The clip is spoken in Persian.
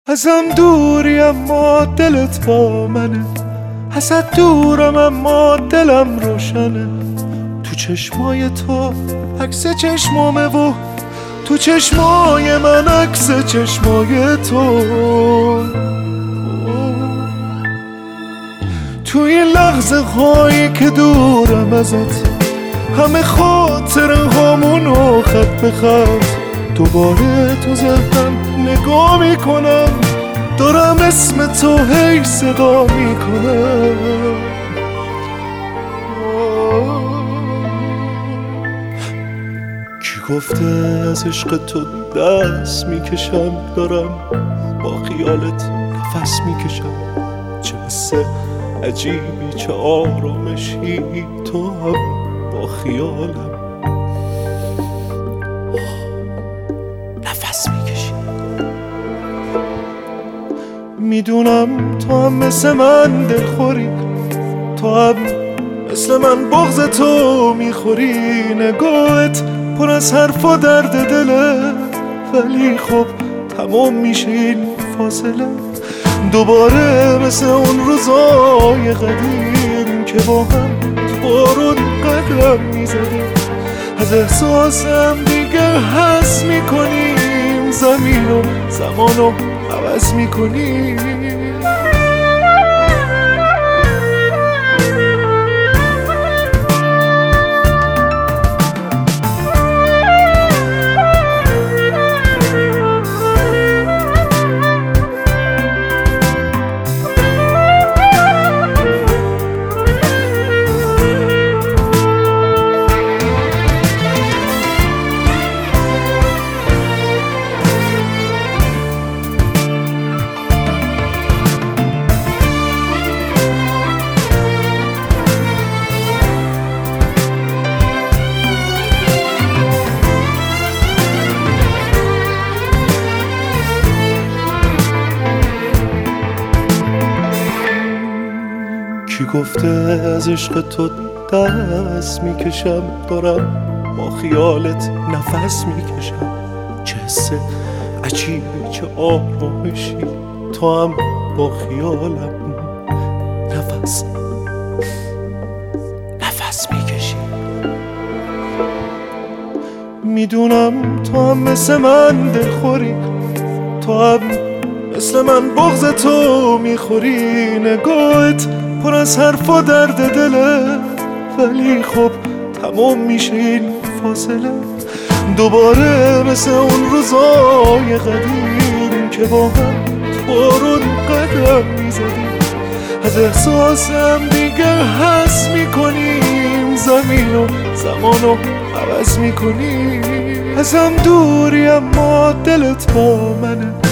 ازم دوری اما دلت با منه، ازت دورم اما دلم روشنه. تو چشمای تو عکس چشمامه و تو چشمای من عکس چشمای تو. تو این لحظه هایی که دورم ازت، همه خاطره هامونو خط به خط دوباره تو ذهنم نگاه میکنم، دارم اسم تو هی صدا میکنم. کی گفته از عشق تو دست میکشم، دارم با خیالت نفس میکشم. چه حس عجیبی، چه آرامشی، تو هم با خیالم نفس میکشی. میدونم تو هم مثل من دلخوری، تو هم مثل من بغض تو میخوری. نگاهت پر از حرف و درد دله، ولی خب تمام میشه این فاصله. دوباره مثل اون روزای قدیم که با هم بارون قدم میزدیم. از احساسم دیگه حس میکنیم، زمین و زمانو عوض میکنیم. کی گفته از عشق تو دست میکشم، دارم با خیالت نفس میکشم. چه حس عجیبی، چه آرامشی، تو هم با خیالم نفس میکشی. میدونم تو هم مثل من دلخوری، تو هم مثل من بغض تو میخوری. نگاهت پر از حرف و درد دله، ولی خب تمام میشه این فاصله. دوباره مثل اون روزای قدیم که با هم بارون قدم میزدیم. از احساسم دیگه حس میکنیم، زمین و زمانو عوض میکنیم. ازم دوری اما دلت با منه،